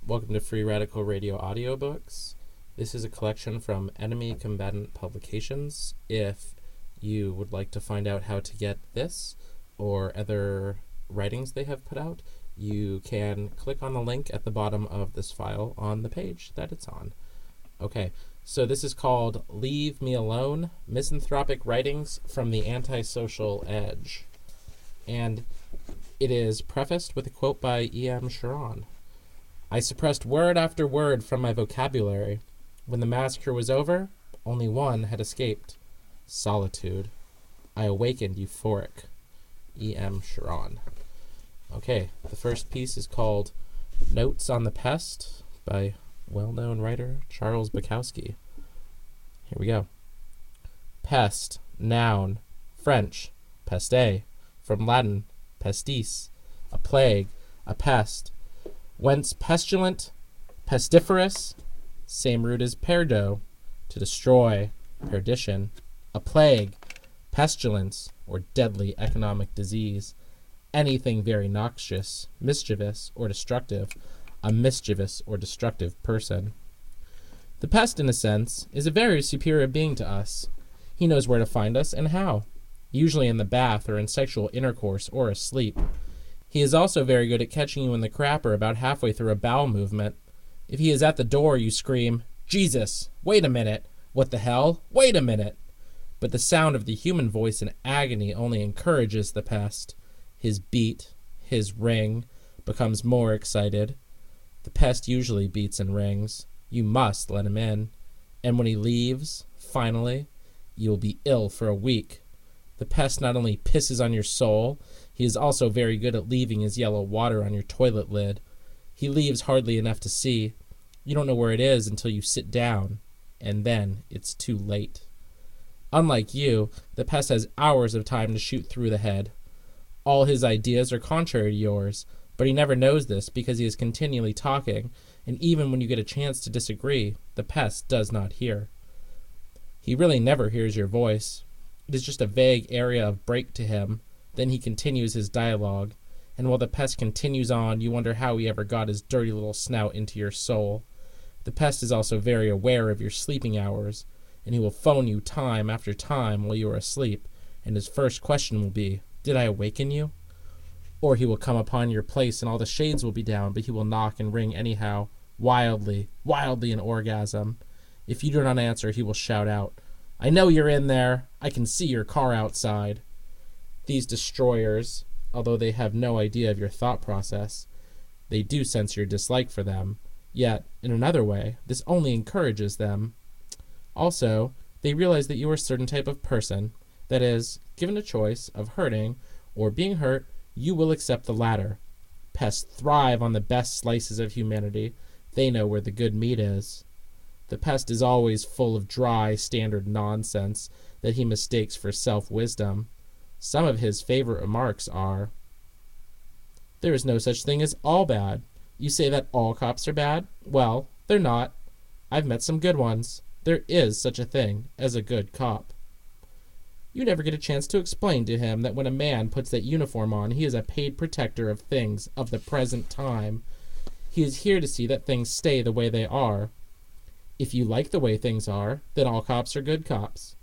Welcome to Free Radical Radio audiobooks. This is a collection from Enemy Combatant Publications. If you would like to find out how to get this or other writings they have put out, you can click on the link at the bottom of this file on the page that it's on. Okay, so this is called Leave Me Alone, Misanthropic Writings from the Antisocial Edge. And it is prefaced with a quote by E.M. Sharon. I suppressed word after word from my vocabulary. When the massacre was over, only one had escaped. Solitude. I awakened euphoric. E.M. Sharon. Okay, the first piece is called Notes on the Pest by well-known writer Charles Bukowski. Here we go. Pest, noun, French, peste, from Latin, pestis, a plague, a pest, whence pestilent, pestiferous, same root as perdo, to destroy, perdition, a plague, pestilence, or deadly economic disease, anything very noxious, mischievous, or destructive, a mischievous or destructive person. The pest, in a sense, is a very superior being to us. He knows where to find us and how, usually in the bath or in sexual intercourse or asleep. He is also very good at catching you in the crapper about halfway through a bowel movement. If he is at the door, you scream, Jesus, wait a minute, what the hell, wait a minute. But the sound of the human voice in agony only encourages the pest. His beat, his ring, becomes more excited. The pest usually beats and rings. You must let him in. And when he leaves, finally, you will be ill for a week. The pest not only pisses on your soul, he is also very good at leaving his yellow water on your toilet lid. He leaves hardly enough to see. You don't know where it is until you sit down, and then it's too late. Unlike you, the pest has hours of time to shoot through the head. All his ideas are contrary to yours, but he never knows this because he is continually talking, and even when you get a chance to disagree, the pest does not hear. He really never hears your voice. It is just a vague area of break to him. Then he continues his dialogue, and while the pest continues on, you wonder how he ever got his dirty little snout into your soul. The pest is also very aware of your sleeping hours, and he will phone you time after time while you are asleep, and his first question will be, Did I awaken you? Or he will come upon your place and all the shades will be down, but he will knock and ring anyhow, wildly in orgasm. If you do not answer, he will shout out, I know you're in there. I can see your car outside. These destroyers, although they have no idea of your thought process, they do sense your dislike for them. Yet, in another way, this only encourages them. Also, they realize that you are a certain type of person. That is, given a choice of hurting or being hurt, you will accept the latter. Pests thrive on the best slices of humanity. They know where the good meat is. The pest is always full of dry, standard nonsense that he mistakes for self-wisdom. Some of his favorite remarks are, There is no such thing as all bad. You say that all cops are bad? Well, they're not. I've met some good ones. There is such a thing as a good cop. You never get a chance to explain to him that when a man puts that uniform on, he is a paid protector of things of the present time. He is here to see that things stay the way they are. If you like the way things are, then all cops are good cops.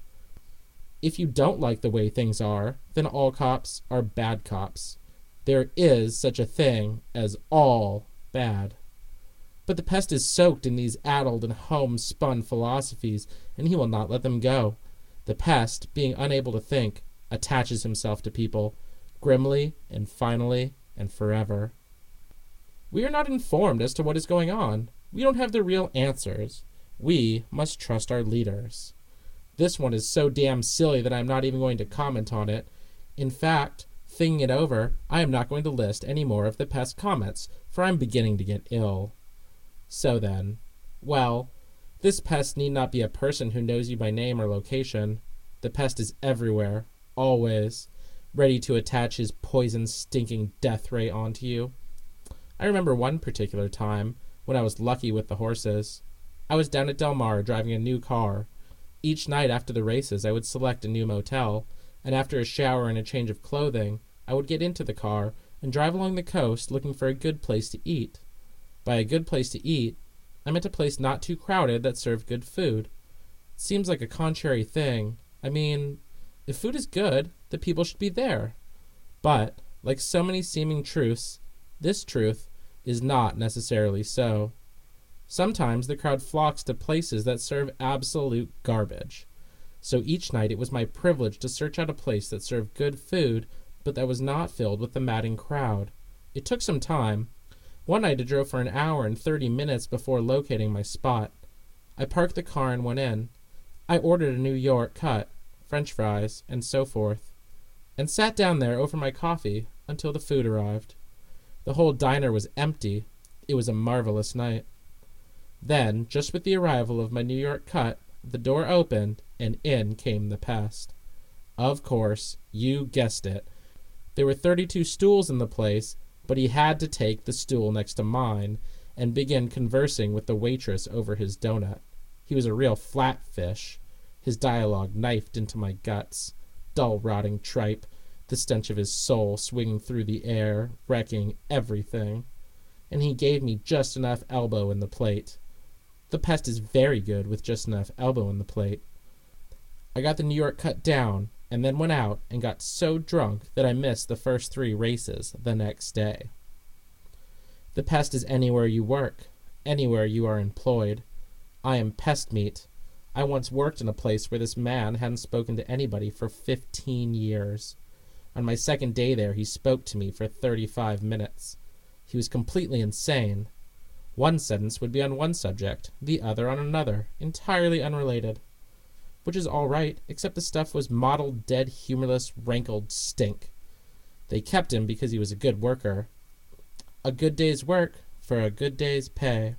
If you don't like the way things are, then all cops are bad cops. There is such a thing as all bad. But the pest is soaked in these addled and homespun philosophies, and he will not let them go. The pest, being unable to think, attaches himself to people, grimly and finally and forever. We are not informed as to what is going on. We don't have the real answers. We must trust our leaders. This one is so damn silly that I am not even going to comment on it. In fact, thinking it over, I am not going to list any more of the pest comments, for I am beginning to get ill. So then, well, this pest need not be a person who knows you by name or location. The pest is everywhere, always, ready to attach his poison, stinking death ray onto you. I remember one particular time when I was lucky with the horses. I was down at Del Mar driving a new car. Each night after the races, I would select a new motel, and after a shower and a change of clothing, I would get into the car and drive along the coast looking for a good place to eat. By a good place to eat, I meant a place not too crowded that served good food. It seems like a contrary thing. I mean, if food is good, the people should be there. But, like so many seeming truths, this truth is not necessarily so. Sometimes the crowd flocks to places that serve absolute garbage. So each night it was my privilege to search out a place that served good food, but that was not filled with the madding crowd. It took some time. One night I drove for an hour and 30 minutes before locating my spot. I parked the car and went in. I ordered a New York cut, French fries, and so forth, and sat down there over my coffee until the food arrived. The whole diner was empty. It was a marvelous night. Then, just with the arrival of my New York cut, the door opened, and in came the pest. Of course, you guessed it. There were 32 stools in the place, but he had to take the stool next to mine and begin conversing with the waitress over his donut. He was a real flatfish. His dialogue knifed into my guts. Dull, rotting tripe, the stench of his soul swinging through the air, wrecking everything. And he gave me just enough elbow in the plate. The pest is very good with just enough elbow in the plate. I got the New York cut down, and then went out and got so drunk that I missed the first 3 races the next day. The pest is anywhere you work, anywhere you are employed. I am pest meat. I once worked in a place where this man hadn't spoken to anybody for 15 years. On my second day there, he spoke to me for 35 minutes. He was completely insane. One sentence would be on one subject, the other on another, entirely unrelated. Which is all right, except the stuff was mottled, dead, humorless, rankled stink. They kept him because he was a good worker. A good day's work for a good day's pay.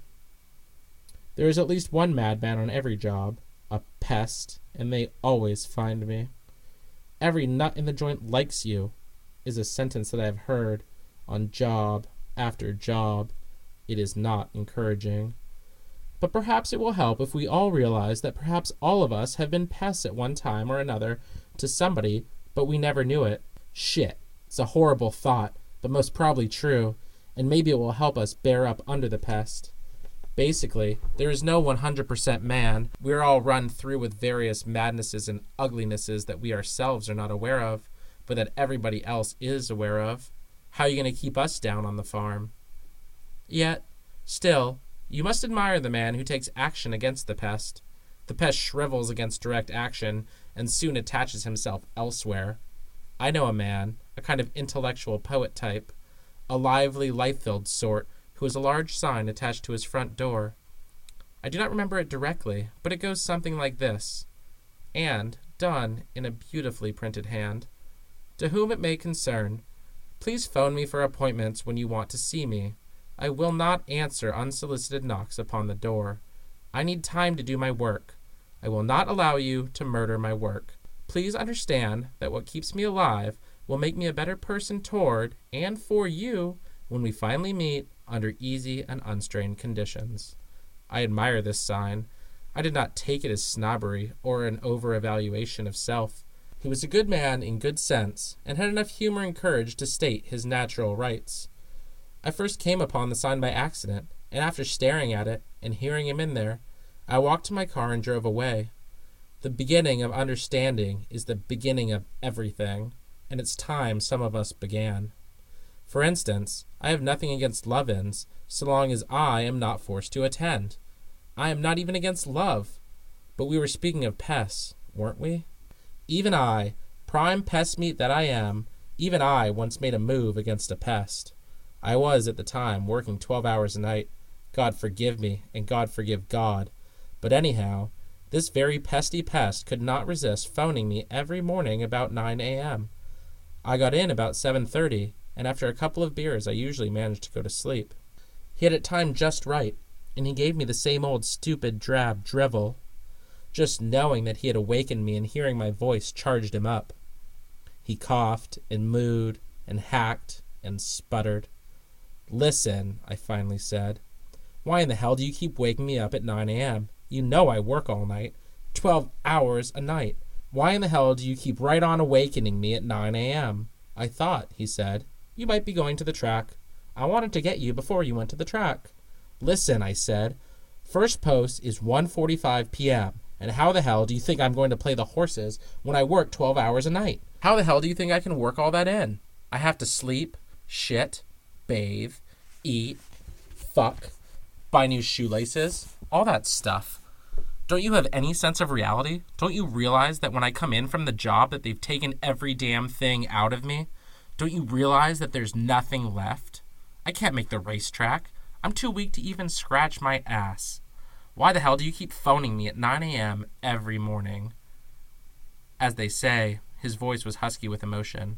There is at least one madman on every job, a pest, and they always find me. Every nut in the joint likes you, is a sentence that I have heard on job after job. It is not encouraging. But perhaps it will help if we all realize that perhaps all of us have been pests at one time or another to somebody, but we never knew it. Shit, it's a horrible thought, but most probably true, and maybe it will help us bear up under the pest. Basically, there is no 100% man. We're all run through with various madnesses and uglinesses that we ourselves are not aware of, but that everybody else is aware of. How are you going to keep us down on the farm? Yet, still, you must admire the man who takes action against the pest. The pest shrivels against direct action and soon attaches himself elsewhere. I know a man, a kind of intellectual poet type, a lively, life-filled sort, who has a large sign attached to his front door. I do not remember it directly, but it goes something like this, and, done in a beautifully printed hand. To whom it may concern, please phone me for appointments when you want to see me. I will not answer unsolicited knocks upon the door. I need time to do my work. I will not allow you to murder my work. Please understand that what keeps me alive will make me a better person toward and for you when we finally meet under easy and unstrained conditions. I admire this sign. I did not take it as snobbery or an over-evaluation of self. He was a good man in good sense, and had enough humor and courage to state his natural rights. I first came upon the sign by accident, and after staring at it and hearing him in there, I walked to my car and drove away. The beginning of understanding is the beginning of everything, and it's time some of us began. For instance, I have nothing against love-ins, so long as I am not forced to attend. I am not even against love. But we were speaking of pests, weren't we? Even I, prime pest meat that I am, even I once made a move against a pest. I was, at the time, working 12 hours a night. God forgive me, and God forgive God. But anyhow, this very pesty pest could not resist phoning me every morning about 9 a.m. I got in about 7:30, and after a couple of beers I usually managed to go to sleep. He had it timed just right, and he gave me the same old stupid drab drivel. Just knowing that he had awakened me and hearing my voice charged him up. He coughed and mooed and hacked and sputtered. "Listen," I finally said. "Why in the hell do you keep waking me up at 9 a.m.? You know I work all night. 12 hours a night. Why in the hell do you keep right on awakening me at 9 a.m.? I thought," he said, "you might be going to the track. I wanted to get you before you went to the track. Listen, I said. First post is 1:45 p.m., and how the hell do you think I'm going to play the horses when I work 12 hours a night? How the hell do you think I can work all that in? I have to sleep, shit, bathe, eat, fuck, buy new shoelaces, all that stuff. Don't you have any sense of reality? Don't you realize that when I come in from the job that they've taken every damn thing out of me? Don't you realize that there's nothing left? I can't make the racetrack. I'm too weak to even scratch my ass. Why the hell do you keep phoning me at 9 a.m. every morning? As they say, his voice was husky with emotion.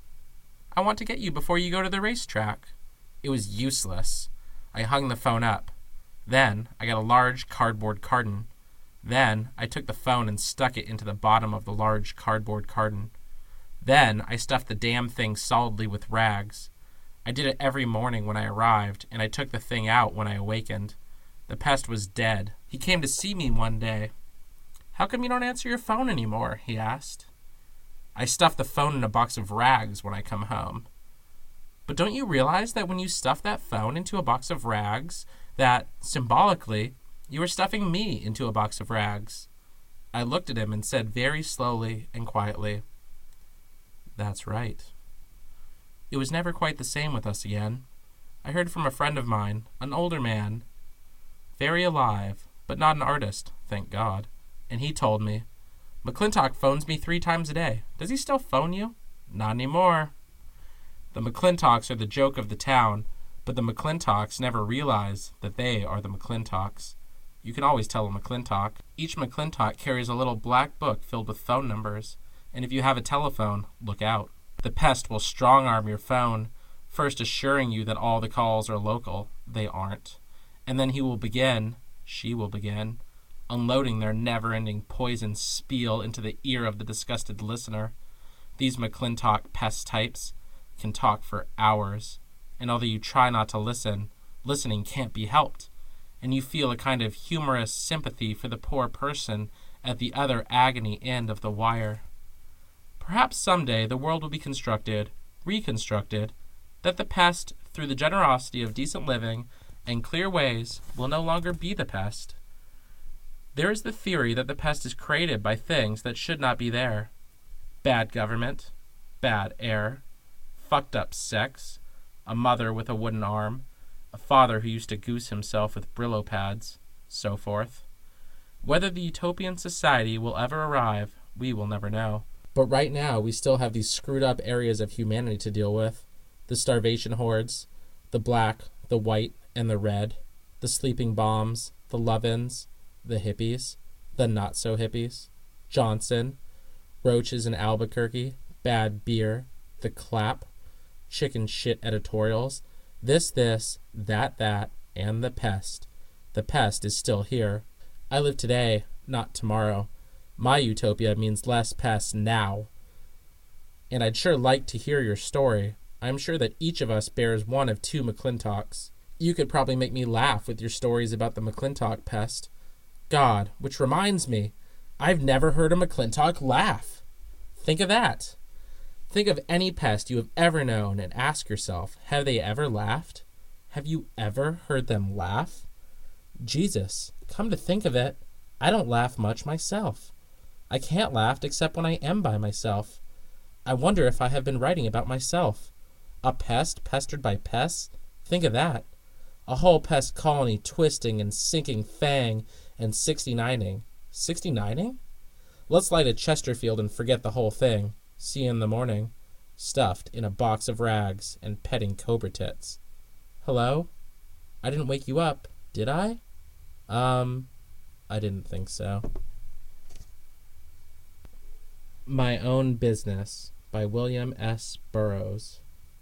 I want to get you before you go to the racetrack. It was useless. I hung the phone up. Then I got a large cardboard carton. Then I took the phone and stuck it into the bottom of the large cardboard carton. Then I stuffed the damn thing solidly with rags. I did it every morning when I arrived, and I took the thing out when I awakened. The pest was dead. He came to see me one day. How come you don't answer your phone anymore? He asked. I stuff the phone in a box of rags when I come home. But don't you realize that when you stuff that phone into a box of rags, that, symbolically, you are stuffing me into a box of rags? I looked at him and said very slowly and quietly, That's right. It was never quite the same with us again. I heard from a friend of mine, an older man, very alive, but not an artist, thank God, and he told me, McClintock phones me 3 times a day. Does he still phone you? Not anymore. The McClintocks are the joke of the town, but the McClintocks never realize that they are the McClintocks. You can always tell a McClintock. Each McClintock carries a little black book filled with phone numbers, and if you have a telephone, look out. The pest will strong-arm your phone, first assuring you that all the calls are local. They aren't. And then she will begin, unloading their never-ending poison spiel into the ear of the disgusted listener. These McClintock pest types can talk for hours, and although you try not to listen, listening can't be helped, and you feel a kind of humorous sympathy for the poor person at the other agony end of the wire. Perhaps someday the world will be reconstructed, that the pest, through the generosity of decent living and clear ways, will no longer be the pest. There is the theory that the pest is created by things that should not be there. Bad government, bad air, fucked up sex, a mother with a wooden arm, a father who used to goose himself with Brillo pads, so forth. Whether the utopian society will ever arrive, we will never know. But right now, we still have these screwed up areas of humanity to deal with. The starvation hordes, the black, the white, and the red, the sleeping bombs, the love-ins, the hippies, the not-so-hippies, Johnson, roaches in Albuquerque, bad beer, the clap, chicken shit editorials, this, that, and the pest. The pest is still here. I live today, not tomorrow. My utopia means less pests now. And I'd sure like to hear your story. I'm sure that each of us bears one of 2 McClintocks. You could probably make me laugh with your stories about the McClintock pest. God, which reminds me, I've never heard a McClintock laugh. Think of that. Think of any pest you have ever known and ask yourself, have they ever laughed? Have you ever heard them laugh? Jesus, come to think of it, I don't laugh much myself. I can't laugh except when I am by myself. I wonder if I have been writing about myself. A pest pestered by pests? Think of that. A whole pest colony twisting and sinking fang and 69ing. 69ing? Let's light a Chesterfield and forget the whole thing. See you in the morning. Stuffed in a box of rags and petting cobra tits. Hello? I didn't wake you up, did I? I didn't think so. My Own Business by William S. Burroughs.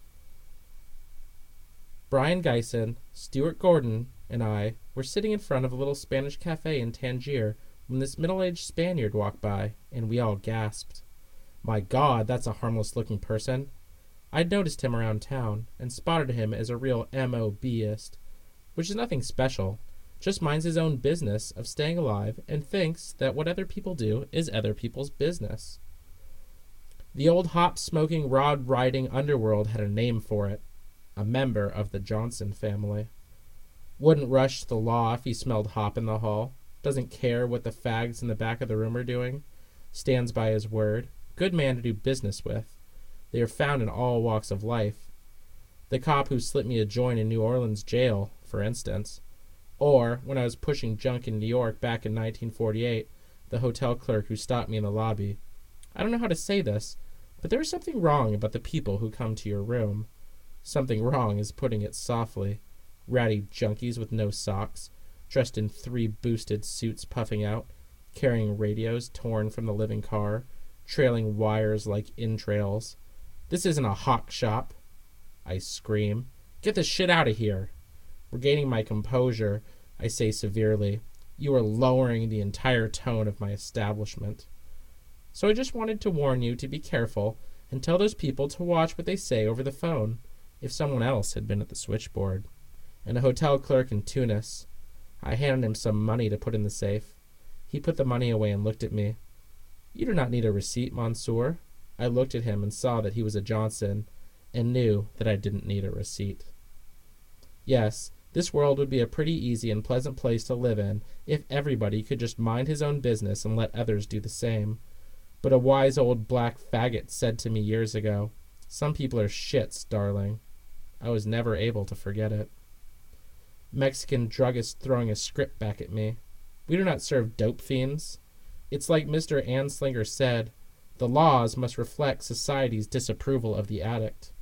Brian Geisen, Stuart Gordon, and I were sitting in front of a little Spanish cafe in Tangier when this middle-aged Spaniard walked by, and we all gasped. My God, that's a harmless-looking person. I'd noticed him around town, and spotted him as a real M.O.B.ist, which is nothing special, just minds his own business of staying alive and thinks that what other people do is other people's business. The old hop-smoking, rod-riding underworld had a name for it, a member of the Johnson family. Wouldn't rush to the law if he smelled hop in the hall. Doesn't care what the fags in the back of the room are doing. Stands by his word. Good man to do business with. They are found in all walks of life. The cop who slipped me a joint in New Orleans jail, for instance. Or, when I was pushing junk in New York back in 1948, the hotel clerk who stopped me in the lobby. I don't know how to say this, but there is something wrong about the people who come to your room. Something wrong is putting it softly. Ratty junkies with no socks, dressed in 3 boosted suits puffing out, carrying radios torn from the living car, trailing wires like entrails. This isn't a hawk shop. I scream. Get this shit out of here. Regaining my composure, I say severely, you are lowering the entire tone of my establishment. So I just wanted to warn you to be careful and tell those people to watch what they say over the phone, if someone else had been at the switchboard. And a hotel clerk in Tunis. I handed him some money to put in the safe. He put the money away and looked at me. You do not need a receipt, Monsieur. I looked at him and saw that he was a Johnson, and knew that I didn't need a receipt. Yes, this world would be a pretty easy and pleasant place to live in if everybody could just mind his own business and let others do the same. But a wise old black faggot said to me years ago, some people are shits, darling. I was never able to forget it. Mexican druggist throwing a script back at me. We do not serve dope fiends. It's like Mr. Anslinger said, the laws must reflect society's disapproval of the addict.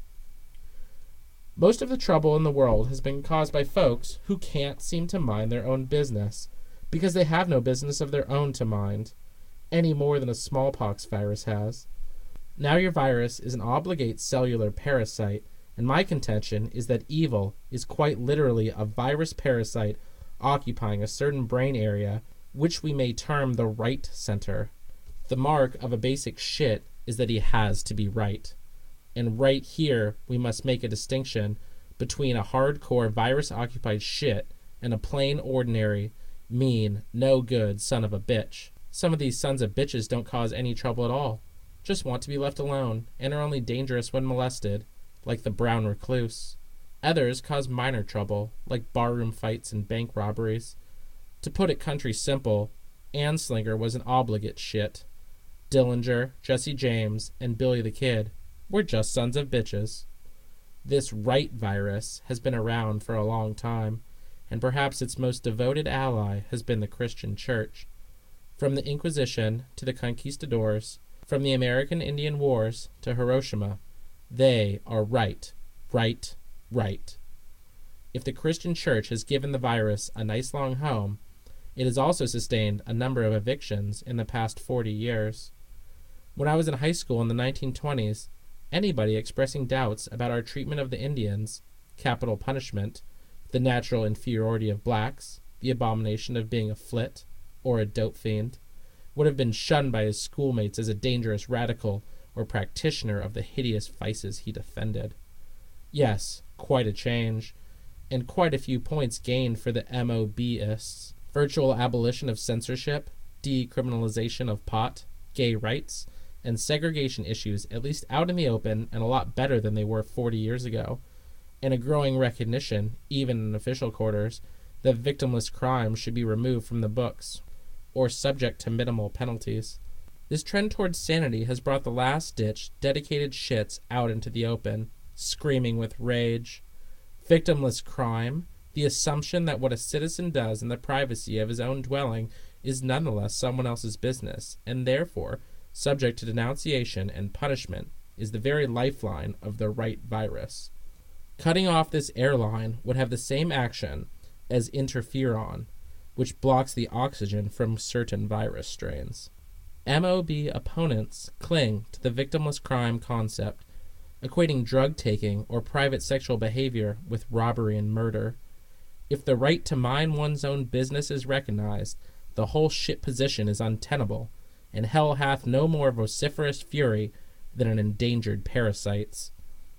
Most of the trouble in the world has been caused by folks who can't seem to mind their own business, because they have no business of their own to mind, any more than a smallpox virus has. Now your virus is an obligate cellular parasite, and my contention is that evil is quite literally a virus parasite occupying a certain brain area, which we may term the right center. The mark of a basic shit is that he has to be right. And right here, we must make a distinction between a hardcore virus-occupied shit and a plain, ordinary, mean, no-good son of a bitch. Some of these sons of bitches don't cause any trouble at all, just want to be left alone, and are only dangerous when molested, like the brown recluse. Others cause minor trouble, like barroom fights and bank robberies. To put it country simple, Anslinger was an obligate shit. Dillinger, Jesse James, and Billy the Kid were just sons of bitches. This right virus has been around for a long time, and perhaps its most devoted ally has been the Christian Church. From the Inquisition to the Conquistadors, from the American Indian Wars to Hiroshima, they are right, right, right. If the Christian Church has given the virus a nice long home, it has also sustained a number of evictions in the past 40 years. When I was in high school in the 1920s, anybody expressing doubts about our treatment of the Indians, capital punishment, the natural inferiority of blacks, the abomination of being a flit, or a dope fiend, would have been shunned by his schoolmates as a dangerous radical or practitioner of the hideous vices he defended. Yes, quite a change, and quite a few points gained for the MOBists. Virtual abolition of censorship, decriminalization of pot, gay rights, and segregation issues at least out in the open and a lot better than they were 40 years ago, and a growing recognition, even in official quarters, that victimless crime should be removed from the books, or subject to minimal penalties. This trend towards sanity has brought the last-ditch, dedicated shits out into the open, screaming with rage. Victimless crime, the assumption that what a citizen does in the privacy of his own dwelling is nonetheless someone else's business, and therefore subject to denunciation and punishment, is the very lifeline of the right virus. Cutting off this airline would have the same action as interferon, which blocks the oxygen from certain virus strains. MOB opponents cling to the victimless crime concept, equating drug taking or private sexual behavior with robbery and murder. If the right to mind one's own business is recognized, the whole shit position is untenable, and hell hath no more vociferous fury than an endangered parasite's.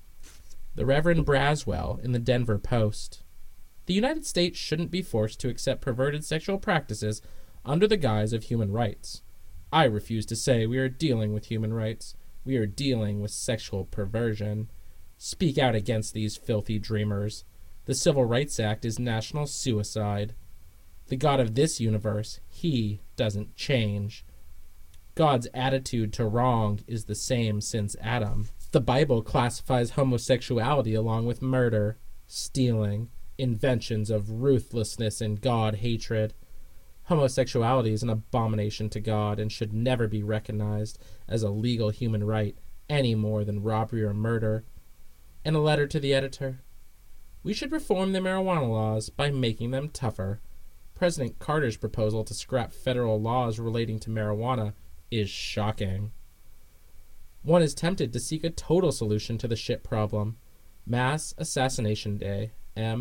The Reverend Braswell in the Denver Post. The United States shouldn't be forced to accept perverted sexual practices under the guise of human rights. I refuse to say we are dealing with human rights. We are dealing with sexual perversion. Speak out against these filthy dreamers. The Civil Rights Act is national suicide. The God of this universe, he doesn't change. God's attitude to wrong is the same since Adam. The Bible classifies homosexuality along with murder, stealing, inventions of ruthlessness and God hatred. Homosexuality is an abomination to God and should never be recognized as a legal human right any more than robbery or murder. In a letter to the editor, we should reform the marijuana laws by making them tougher. President Carter's proposal to scrap federal laws relating to marijuana is shocking. One is tempted to seek a total solution to the shit problem. Mass Assassination Day,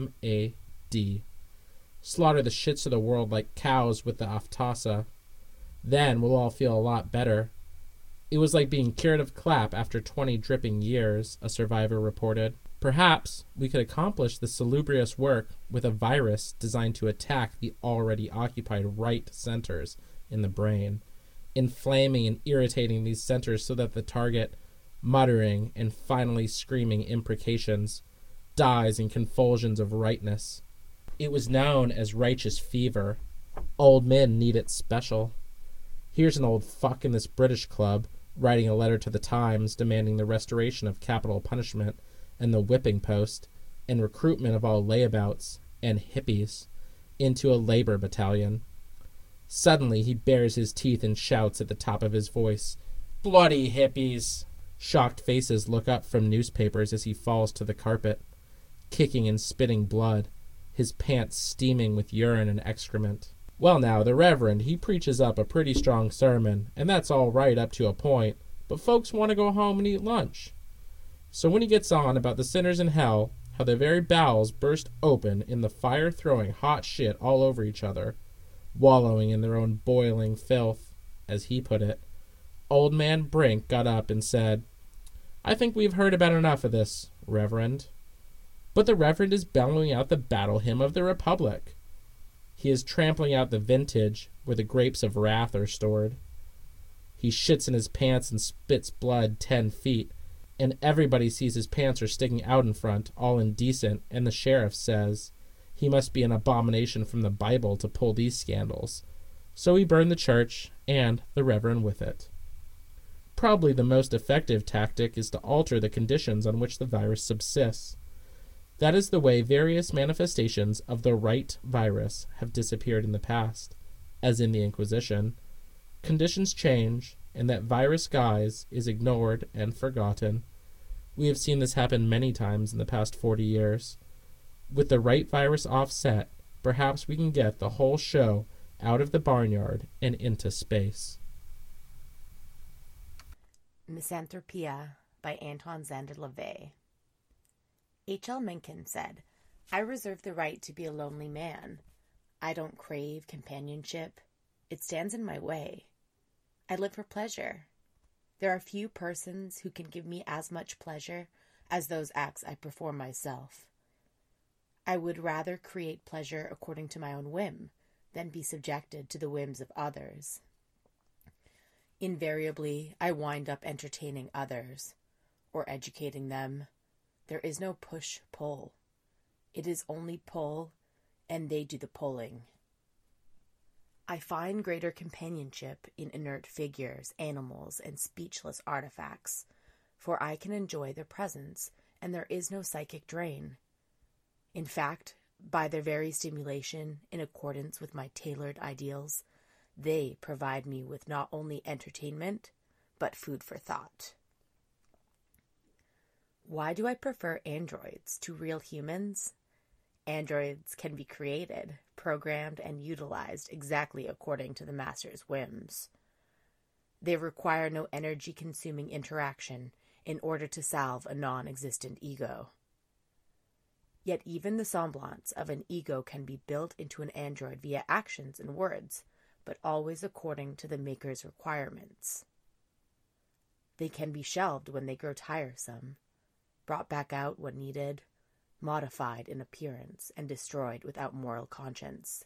MAD. Slaughter the shits of the world like cows with the aftasa. Then we'll all feel a lot better. It was like being cured of clap after 20 dripping years, a survivor reported. Perhaps we could accomplish the salubrious work with a virus designed to attack the already occupied right centers in the brain, inflaming and irritating these centers so that the target, muttering and finally screaming imprecations, dies in convulsions of rightness. It was known as righteous fever. Old men need it special. Here's an old fuck in this British club writing a letter to the Times demanding the restoration of capital punishment and the whipping post and recruitment of all layabouts and hippies into a labor battalion. Suddenly he bares his teeth and shouts at the top of his voice, "Bloody hippies!" Shocked faces look up from newspapers as he falls to the carpet, kicking and spitting blood, his pants steaming with urine and excrement. Well now, the Reverend, he preaches up a pretty strong sermon, and that's all right up to a point, but folks want to go home and eat lunch. So when he gets on about the sinners in hell, how their very bowels burst open in the fire throwing hot shit all over each other, wallowing in their own boiling filth, as he put it, Old Man Brink got up and said, "I think we've heard about enough of this, Reverend." But the Reverend is bellowing out the battle hymn of the Republic. He is trampling out the vintage where the grapes of wrath are stored. He shits in his pants and spits blood 10 feet, and everybody sees his pants are sticking out in front, all indecent, and the sheriff says he must be an abomination from the Bible to pull these scandals. So he burned the church, and the Reverend with it. Probably the most effective tactic is to alter the conditions on which the virus subsists. That is the way various manifestations of the right virus have disappeared in the past, as in the Inquisition. Conditions change, and that virus guise is ignored and forgotten. We have seen this happen many times in the past 40 years. With the right virus offset, perhaps we can get the whole show out of the barnyard and into space. Misanthropia by Anton Szandor LaVey. H.L. Mencken said, "I reserve the right to be a lonely man. I don't crave companionship. It stands in my way. I live for pleasure. There are few persons who can give me as much pleasure as those acts I perform myself. I would rather create pleasure according to my own whim than be subjected to the whims of others. Invariably, I wind up entertaining others, or educating them. There is no push-pull. It is only pull, and they do the pulling. I find greater companionship in inert figures, animals, and speechless artifacts, for I can enjoy their presence, and there is no psychic drain. In fact, by their very stimulation, in accordance with my tailored ideals, they provide me with not only entertainment, but food for thought. Why do I prefer androids to real humans? Androids can be created, programmed, and utilized exactly according to the master's whims. They require no energy-consuming interaction in order to salve a non-existent ego. Yet even the semblance of an ego can be built into an android via actions and words, but always according to the maker's requirements. They can be shelved when they grow tiresome, brought back out when needed, modified in appearance, and destroyed without moral conscience.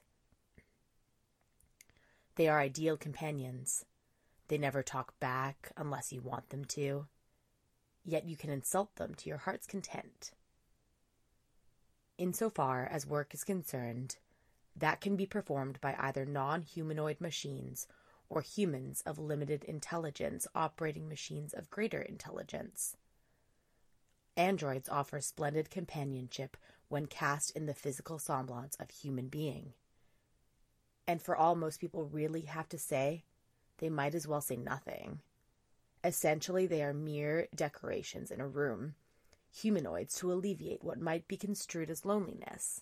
They are ideal companions. They never talk back unless you want them to, yet you can insult them to your heart's content. Insofar as work is concerned, that can be performed by either non-humanoid machines or humans of limited intelligence operating machines of greater intelligence. Androids offer splendid companionship when cast in the physical semblance of human being. And for all most people really have to say, they might as well say nothing. Essentially, they are mere decorations in a room, humanoids to alleviate what might be construed as loneliness.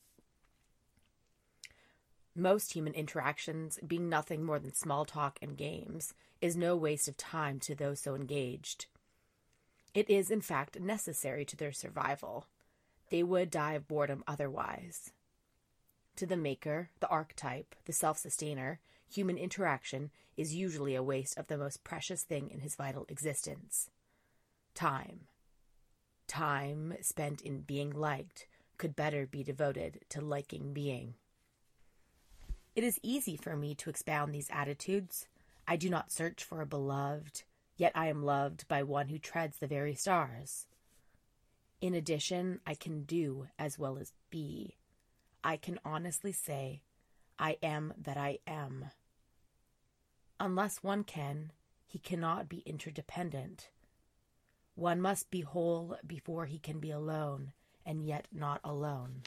Most human interactions, being nothing more than small talk and games, is no waste of time to those so engaged. It is, in fact, necessary to their survival. They would die of boredom otherwise. To the maker, the archetype, the self-sustainer, human interaction is usually a waste of the most precious thing in his vital existence. Time. Time spent in being liked could better be devoted to liking being. It is easy for me to expound these attitudes. I do not search for a beloved, yet I am loved by one who treads the very stars. In addition, I can do as well as be. I can honestly say, I am that I am. Unless one can, he cannot be interdependent. One must be whole before he can be alone, and yet not alone.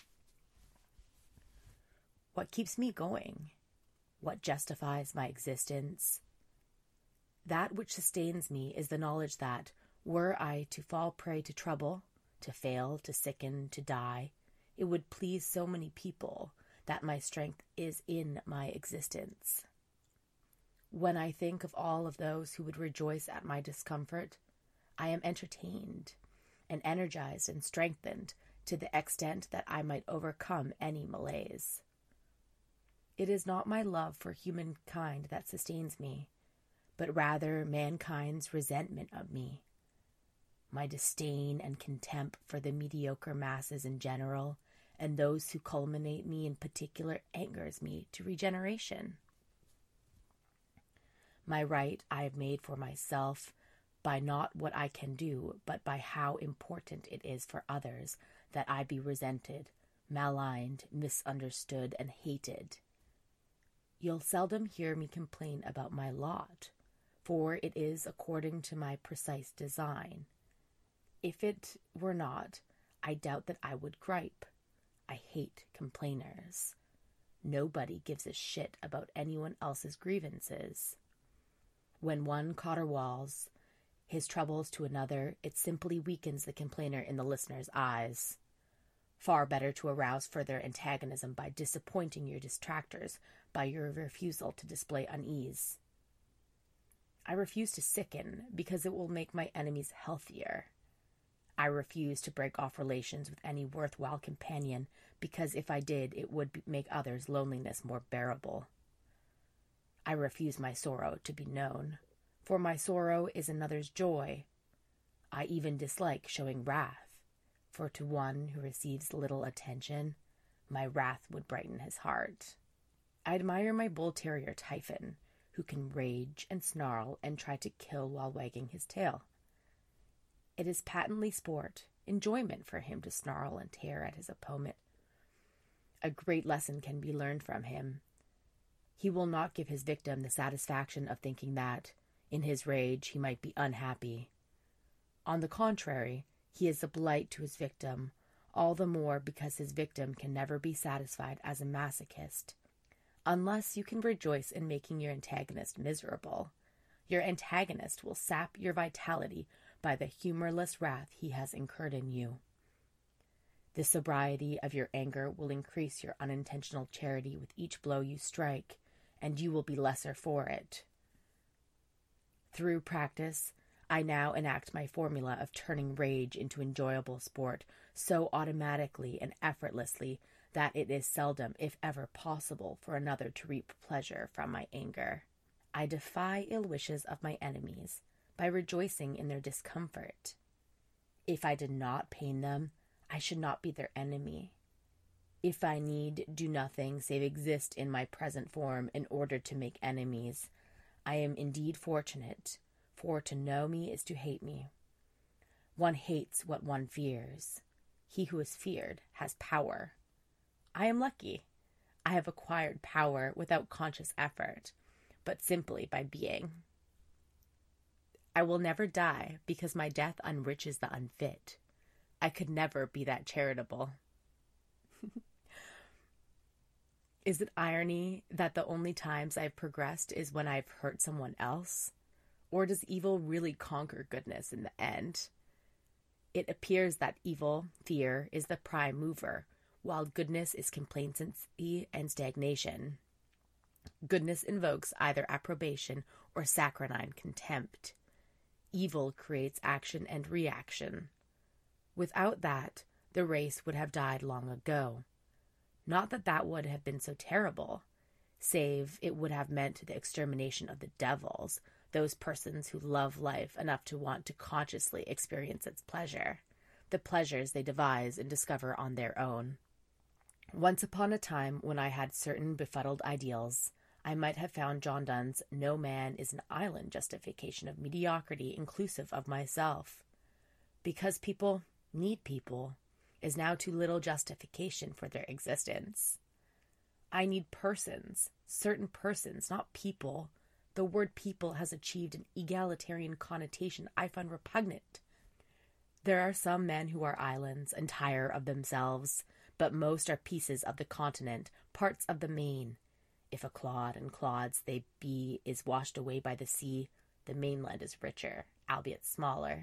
What keeps me going? What justifies my existence? That which sustains me is the knowledge that, were I to fall prey to trouble, to fail, to sicken, to die, it would please so many people that my strength is in my existence. When I think of all of those who would rejoice at my discomfort, I am entertained and energized and strengthened to the extent that I might overcome any malaise. It is not my love for humankind that sustains me, but rather mankind's resentment of me. My disdain and contempt for the mediocre masses in general, and those who culminate me in particular, angers me to regeneration. My right I have made for myself by not what I can do, but by how important it is for others that I be resented, maligned, misunderstood, and hated. You'll seldom hear me complain about my lot, for it is according to my precise design. If it were not, I doubt that I would gripe. I hate complainers. Nobody gives a shit about anyone else's grievances. When one caterwauls his troubles to another, it simply weakens the complainer in the listener's eyes. Far better to arouse further antagonism by disappointing your detractors by your refusal to display unease. I refuse to sicken because it will make my enemies healthier. I refuse to break off relations with any worthwhile companion because if I did, it would make others' loneliness more bearable. I refuse my sorrow to be known, for my sorrow is another's joy. I even dislike showing wrath, for to one who receives little attention, my wrath would brighten his heart. I admire my bull terrier Typhon, who can rage and snarl and try to kill while wagging his tail. It is patently sport, enjoyment for him to snarl and tear at his opponent. A great lesson can be learned from him. He will not give his victim the satisfaction of thinking that, in his rage, he might be unhappy. On the contrary, he is a blight to his victim, all the more because his victim can never be satisfied as a masochist. Unless you can rejoice in making your antagonist miserable, your antagonist will sap your vitality by the humorless wrath he has incurred in you. The sobriety of your anger will increase your unintentional charity with each blow you strike, and you will be lesser for it. Through practice, I now enact my formula of turning rage into enjoyable sport so automatically and effortlessly that it is seldom, if ever, possible for another to reap pleasure from my anger. I defy ill wishes of my enemies by rejoicing in their discomfort. If I did not pain them, I should not be their enemy. If I need do nothing save exist in my present form in order to make enemies, I am indeed fortunate, for to know me is to hate me. One hates what one fears. He who is feared has power. I am lucky. I have acquired power without conscious effort, but simply by being. I will never die because my death enriches the unfit. I could never be that charitable. Is it irony that the only times I've progressed is when I've hurt someone else? Or does evil really conquer goodness in the end? It appears that evil, fear, is the prime mover, while goodness is complacency and stagnation. Goodness invokes either approbation or saccharine contempt. Evil creates action and reaction. Without that, the race would have died long ago. Not that that would have been so terrible, save it would have meant the extermination of the devils, those persons who love life enough to want to consciously experience its pleasure, the pleasures they devise and discover on their own. Once upon a time, when I had certain befuddled ideals, I might have found John Donne's "No man is an island" justification of mediocrity inclusive of myself. Because people need people is now too little justification for their existence. I need persons, certain persons, not people. The word people has achieved an egalitarian connotation I find repugnant. There are some men who are islands, entire of themselves, but most are pieces of the continent, parts of the main. If a clod and clods they be is washed away by the sea, the mainland is richer, albeit smaller.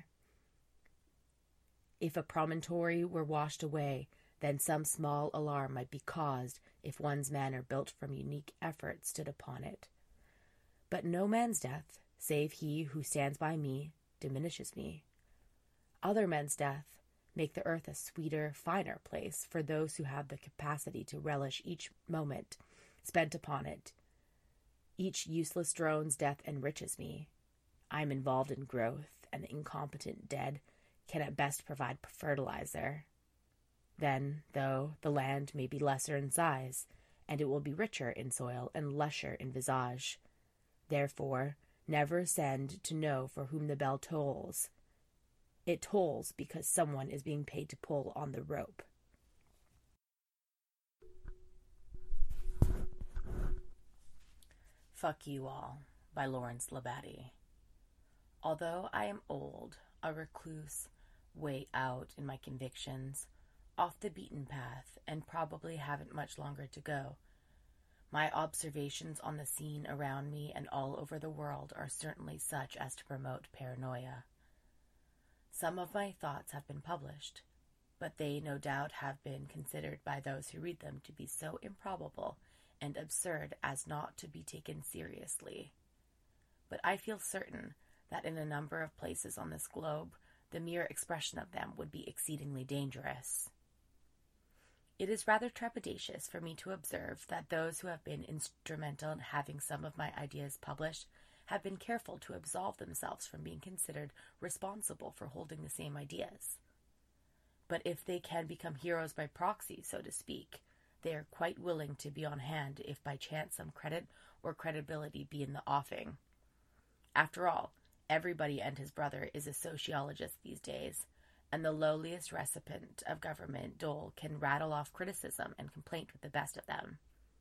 If a promontory were washed away, then some small alarm might be caused if one's manor built from unique effort stood upon it. But no man's death, save he who stands by me, diminishes me. Other men's death make the earth a sweeter, finer place for those who have the capacity to relish each moment spent upon it. Each useless drone's death enriches me. I am involved in growth, and the incompetent dead can at best provide fertilizer. Then, though, the land may be lesser in size, and it will be richer in soil and lesser in visage. Therefore, never send to know for whom the bell tolls. It tolls because someone is being paid to pull on the rope. Fuck You All by Lawrence Labadie. Although I am old, a recluse, way out in my convictions, off the beaten path, and probably haven't much longer to go, my observations on the scene around me and all over the world are certainly such as to promote paranoia. Some of my thoughts have been published, but they no doubt have been considered by those who read them to be so improbable and absurd as not to be taken seriously. But I feel certain that in a number of places on this globe, the mere expression of them would be exceedingly dangerous. It is rather trepidatious for me to observe that those who have been instrumental in having some of my ideas published have been careful to absolve themselves from being considered responsible for holding the same ideas. But if they can become heroes by proxy, so to speak, they are quite willing to be on hand if by chance some credit or credibility be in the offing. After all, everybody and his brother is a sociologist these days, and the lowliest recipient of government dole can rattle off criticism and complaint with the best of them.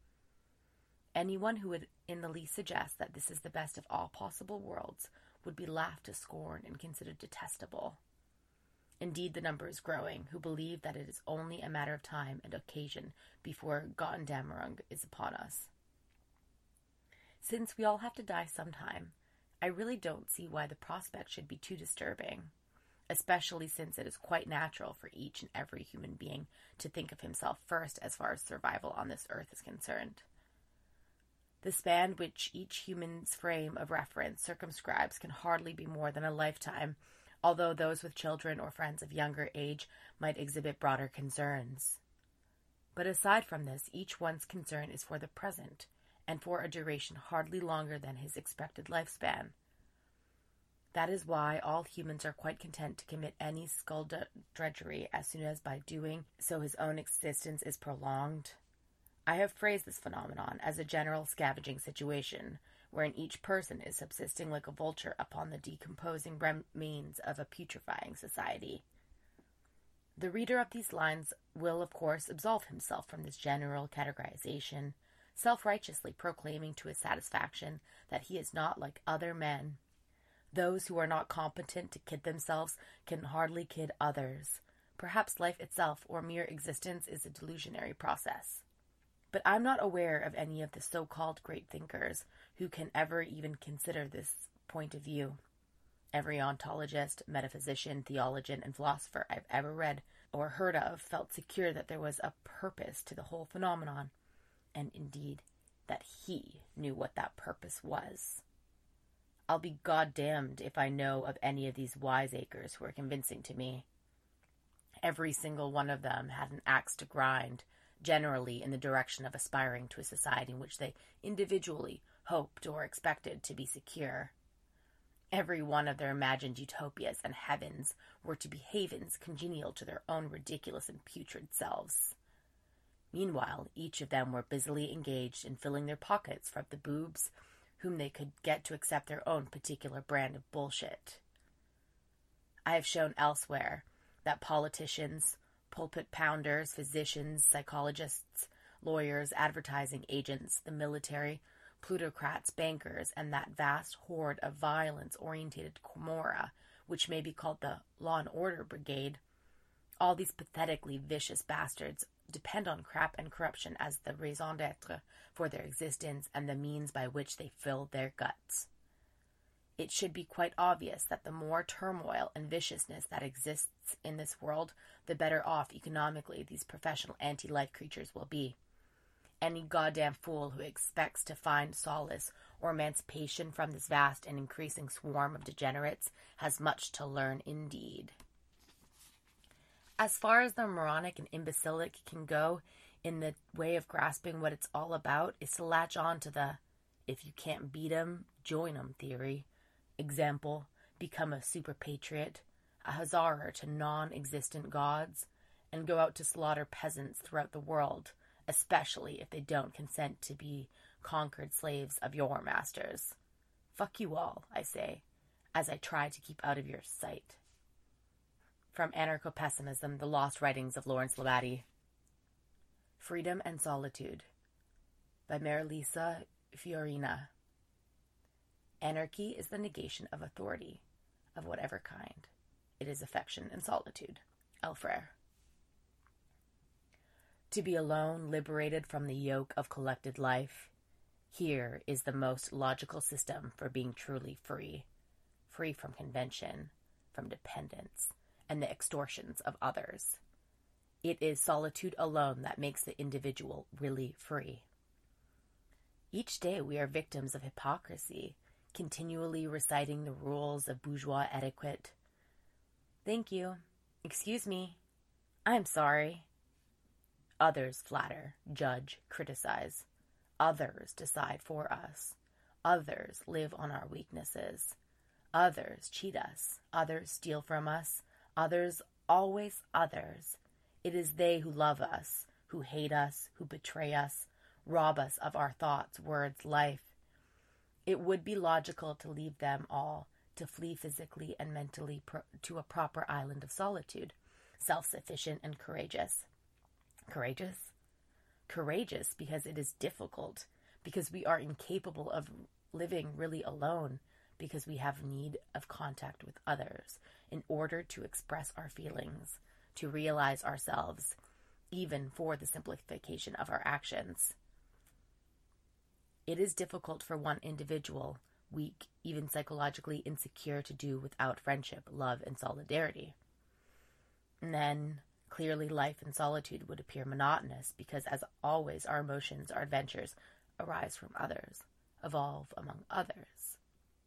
Anyone who would in the least suggest that this is the best of all possible worlds would be laughed to scorn and considered detestable. Indeed, the number is growing who believe that it is only a matter of time and occasion before Götterdämmerung is upon us. Since we all have to die sometime, I really don't see why the prospect should be too disturbing, especially since it is quite natural for each and every human being to think of himself first as far as survival on this earth is concerned. The span which each human's frame of reference circumscribes can hardly be more than a lifetime, although those with children or friends of younger age might exhibit broader concerns. But aside from this, each one's concern is for the present, and for a duration hardly longer than his expected lifespan. That is why all humans are quite content to commit any skullduggery as soon as by doing so his own existence is prolonged. I have phrased this phenomenon as a general scavenging situation, wherein each person is subsisting like a vulture upon the decomposing remains of a putrefying society. The reader of these lines will, of course, absolve himself from this general categorization, self-righteously proclaiming to his satisfaction that he is not like other men. Those who are not competent to kid themselves can hardly kid others. Perhaps life itself or mere existence is a delusionary process. But I'm not aware of any of the so-called great thinkers who can ever even consider this point of view. Every ontologist, metaphysician, theologian, and philosopher I've ever read or heard of felt secure that there was a purpose to the whole phenomenon, and indeed that he knew what that purpose was. I'll be goddamned if I know of any of these wiseacres who are convincing to me. Every single one of them had an axe to grind, generally in the direction of aspiring to a society in which they individually hoped or expected to be secure. Every one of their imagined utopias and heavens were to be havens congenial to their own ridiculous and putrid selves. Meanwhile, each of them were busily engaged in filling their pockets from the boobs whom they could get to accept their own particular brand of bullshit. I have shown elsewhere that politicians, pulpit pounders, physicians, psychologists, lawyers, advertising agents, the military, plutocrats, bankers, and that vast horde of violence-orientated Cumorra, which may be called the Law and Order Brigade, all these pathetically vicious bastards depend on crap and corruption as the raison d'etre for their existence and the means by which they fill their guts. It should be quite obvious that the more turmoil and viciousness that exists in this world, the better off economically these professional anti-life creatures will be. Any goddamn fool who expects to find solace or emancipation from this vast and increasing swarm of degenerates has much to learn indeed. As far as the moronic and imbecilic can go in the way of grasping what it's all about is to latch on to the if you can't beat 'em, join 'em theory. Example, become a super patriot, a huzarer to non-existent gods, and go out to slaughter peasants throughout the world, especially if they don't consent to be conquered slaves of your masters. Fuck you all, I say, as I try to keep out of your sight. From Anarcho-Pessimism, The Lost Writings of Lawrence Labadie. Freedom and Solitude by Marilisa Fiorina. Anarchy is the negation of authority, of whatever kind. It is affection and solitude. L. Frere. To be alone, liberated from the yoke of collected life, here is the most logical system for being truly free, free from convention, from dependence, and the extortions of others. It is solitude alone that makes the individual really free. Each day we are victims of hypocrisy, continually reciting the rules of bourgeois etiquette. Thank you. Excuse me. I'm sorry. Others flatter, judge, criticize. Others decide for us. Others live on our weaknesses. Others cheat us. Others steal from us. Others, always others. It is they who love us, who hate us, who betray us, rob us of our thoughts, words, life. It would be logical to leave them all, to flee physically and mentally to a proper island of solitude, self-sufficient and courageous. Courageous? Courageous because it is difficult, because we are incapable of living really alone, because we have need of contact with others in order to express our feelings, to realize ourselves, even for the simplification of our actions. It is difficult for one individual, weak, even psychologically insecure, to do without friendship, love, and solidarity. And then, clearly, life in solitude would appear monotonous because, as always, our emotions, our adventures, arise from others, evolve among others.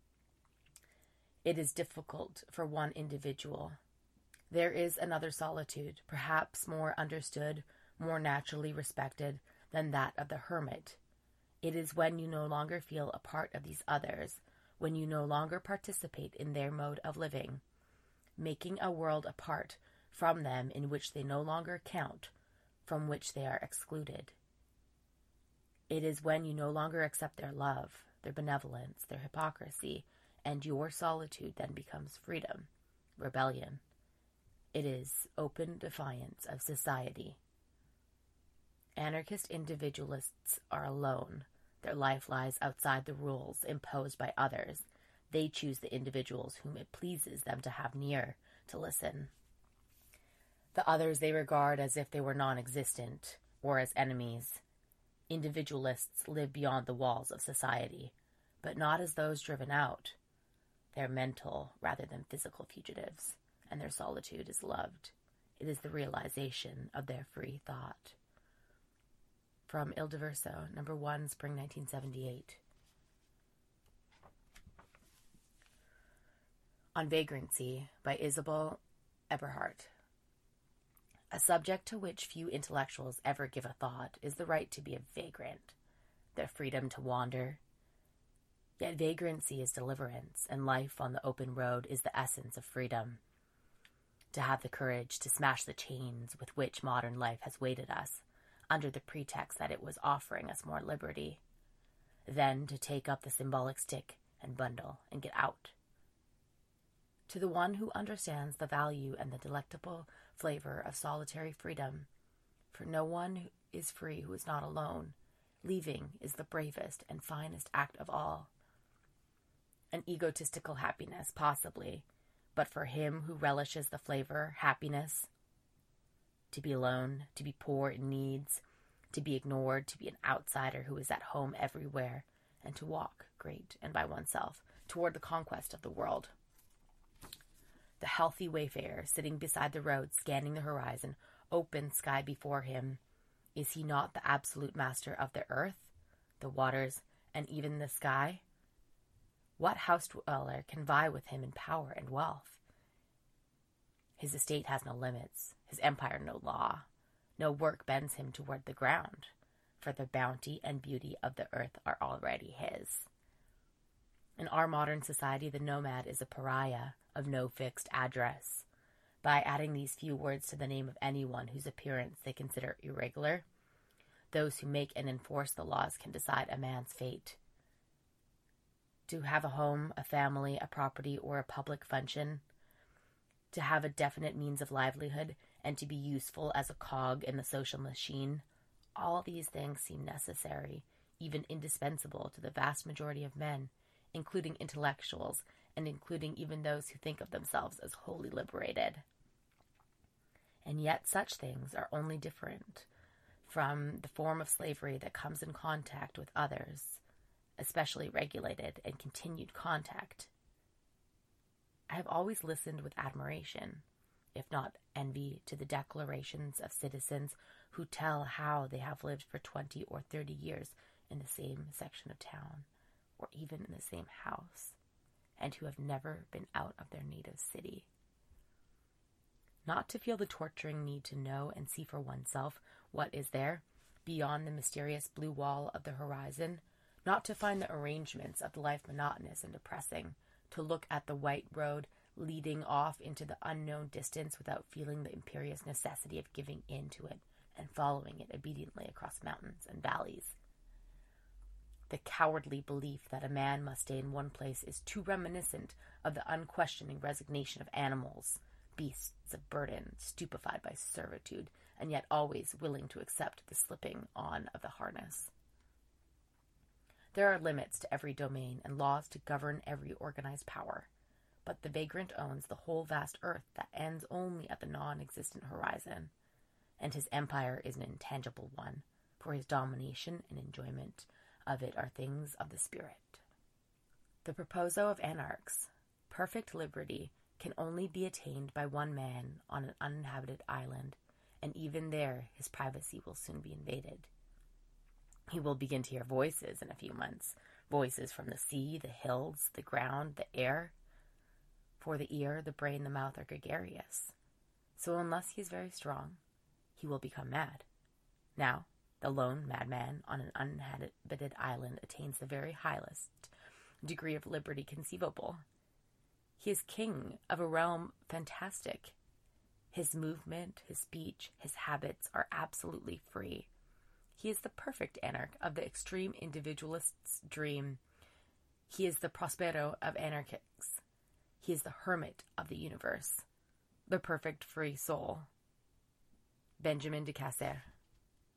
It is difficult for one individual. There is another solitude, perhaps more understood, more naturally respected than that of the hermit. It is when you no longer feel a part of these others, when you no longer participate in their mode of living, making a world apart from them in which they no longer count, from which they are excluded. It is when you no longer accept their love, their benevolence, their hypocrisy, and your solitude then becomes freedom, rebellion. It is open defiance of society. Anarchist individualists are alone. Their life lies outside the rules imposed by others. They choose the individuals whom it pleases them to have near, to listen. The others they regard as if they were non-existent, or as enemies. Individualists live beyond the walls of society, but not as those driven out. They are mental rather than physical fugitives, and their solitude is loved. It is the realization of their free thought. From Il Diverso, number 1, spring 1978. On Vagrancy, by Isabel Eberhardt. A subject to which few intellectuals ever give a thought is the right to be a vagrant, their freedom to wander. Yet vagrancy is deliverance, and life on the open road is the essence of freedom. To have the courage to smash the chains with which modern life has weighted us, under the pretext that it was offering us more liberty. Then to take up the symbolic stick and bundle and get out. To the one who understands the value and the delectable flavor of solitary freedom, for no one is free who is not alone, leaving is the bravest and finest act of all. An egotistical happiness, possibly, but for him who relishes the flavor, happiness, to be alone, to be poor in needs, to be ignored, to be an outsider who is at home everywhere, and to walk, great and by oneself, toward the conquest of the world. The healthy wayfarer, sitting beside the road, scanning the horizon, open sky before him, is he not the absolute master of the earth, the waters, and even the sky? What house dweller can vie with him in power and wealth? His estate has no limits, his empire no law. No work bends him toward the ground, for the bounty and beauty of the earth are already his. In our modern society, the nomad is a pariah of no fixed address. By adding these few words to the name of anyone whose appearance they consider irregular, those who make and enforce the laws can decide a man's fate. To have a home, a family, a property, or a public function, to have a definite means of livelihood, and to be useful as a cog in the social machine, all these things seem necessary, even indispensable to the vast majority of men, including intellectuals, and including even those who think of themselves as wholly liberated. And yet such things are only different from the form of slavery that comes in contact with others, especially regulated and continued contact. I have always listened with admiration, if not envy, to the declarations of citizens who tell how they have lived for 20 or 30 years in the same section of town, or even in the same house, and who have never been out of their native city. Not to feel the torturing need to know and see for oneself what is there, beyond the mysterious blue wall of the horizon, not to find the arrangements of life monotonous and depressing, to look at the white road leading off into the unknown distance without feeling the imperious necessity of giving in to it and following it obediently across mountains and valleys. The cowardly belief that a man must stay in one place is too reminiscent of the unquestioning resignation of animals, beasts of burden, stupefied by servitude, and yet always willing to accept the slipping on of the harness. There are limits to every domain and laws to govern every organized power, but the vagrant owns the whole vast earth that ends only at the non-existent horizon, and his empire is an intangible one, for his domination and enjoyment of it are things of the spirit. The proposal of anarchs, perfect liberty, can only be attained by one man on an uninhabited island, and even there his privacy will soon be invaded. He will begin to hear voices in a few months, voices from the sea, the hills, the ground, the air. For the ear, the brain, the mouth are gregarious. So unless he is very strong, he will become mad. Now, the lone madman on an uninhabited island attains the very highest degree of liberty conceivable. He is king of a realm fantastic. His movement, his speech, his habits are absolutely free. He is the perfect anarch of the extreme individualist's dream. He is the Prospero of anarchists. He is the hermit of the universe. The Perfect Free Soul. Benjamin de Casser.